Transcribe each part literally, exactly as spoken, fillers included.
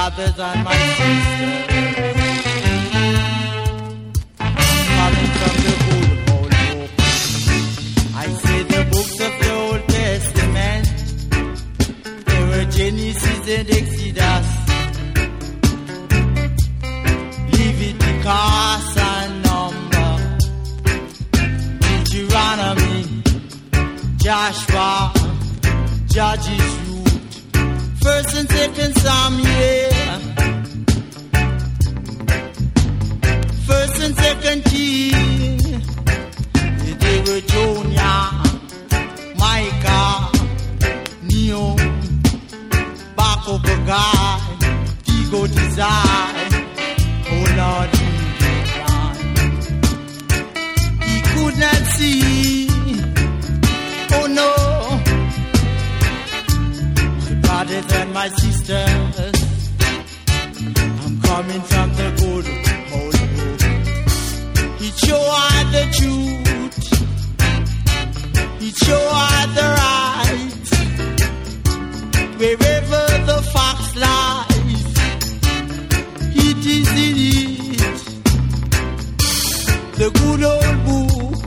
brothers and my sisters, coming from the good old book. I say the books of the Old Testament, there were Genesis and Exodus, Leviticus and Number, Deuteronomy, Joshua, Judges, Ruth, First and Second Samuel, First and Second King, they were Jonah, Micah, Neo, Bakobogai, Tigo Design, oh Lord, he could not see, oh no. Brothers and my sisters, I'm coming from the good old book. It show I the truth, it show I the right. Wherever the fox lies, it is in it. The good old book.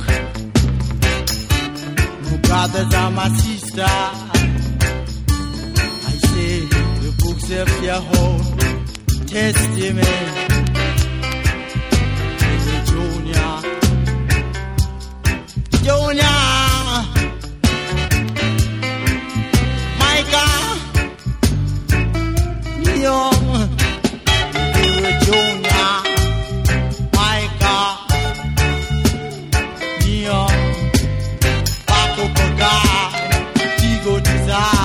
My brothers and my sisters, the books of your whole testament. Junior, Junior, Micah, Neo, Junior, Micah, Neo, Paco Paga, Tigo Desire.